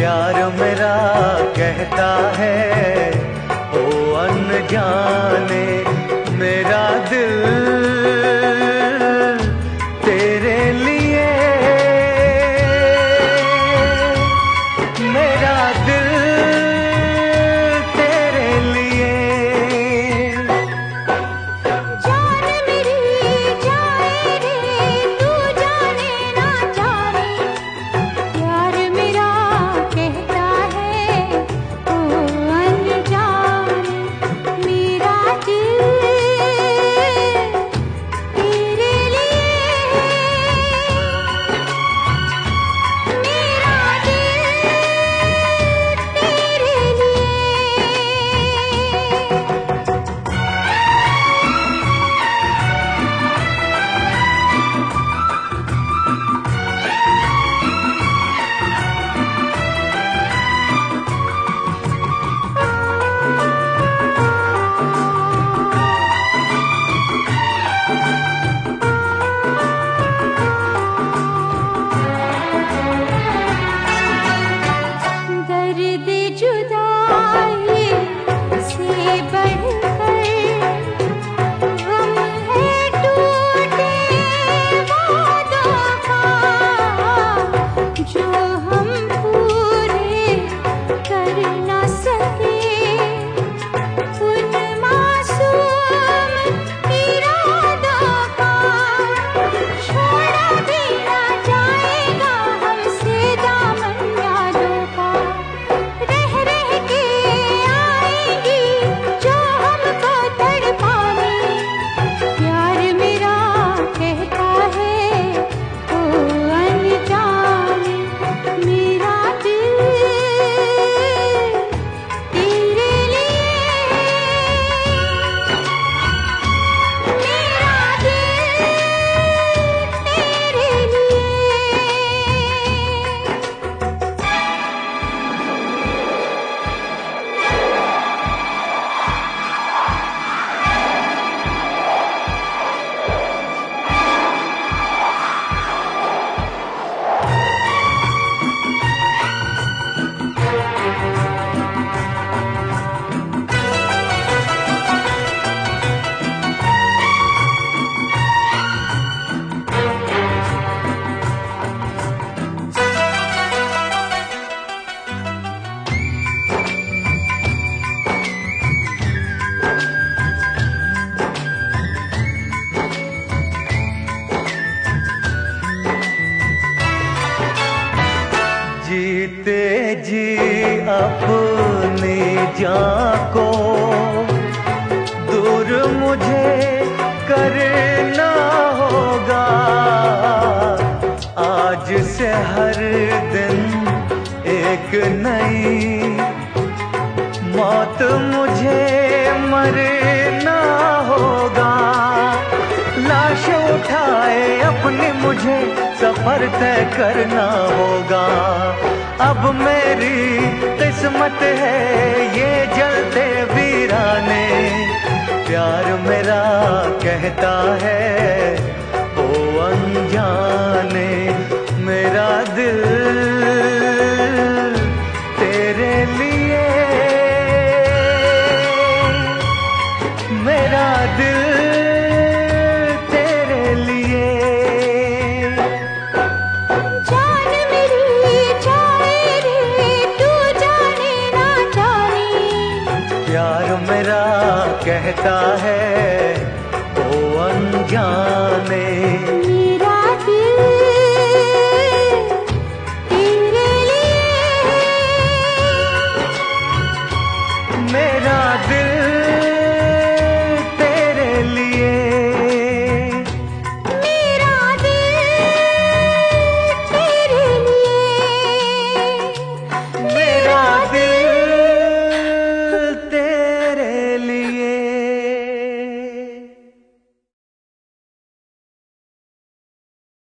प्यार मेरा कहता है ओ अनजाने मेरा दिल तेरे लिए, मेरा दिल तेरे लिए। जान मेरी जाए रे तू जाने ना जाने, प्यार मेरा कहता है ओ अनजाने मेरा दिल तेरे लिए, मेरा दर्द जुदाई से बढ़कर गम है टूटे वादों का, जो हम पूरे कर न सके उन मासूम इरादों का। छोड़ा भी न जाएगा हमसे दामन यादों का, रह रह के आएंगी जो हमको तड़पाने। प्यार मेरा कहता है ओ अनजाने मेरा दिल तेरे लिए, मेरा दिल तेरे लिए। जीते जी अपनी जान को दूर मुझे करना होगा। आज से हर दिन एक नई मौत मुझे मरना होगा। लाश उठाए अपनी मुझे सफर तय करना होगा। अब मेरी किस्मत है ये जलते वीराने, प्यार मेरा कहता है ओ अनजाने मेरा दिल तेरे लिए, मेरा दिल तेरे लिए। जान मेरी जाए रे तू जाने ना जाने, प्यार मेरा कहता है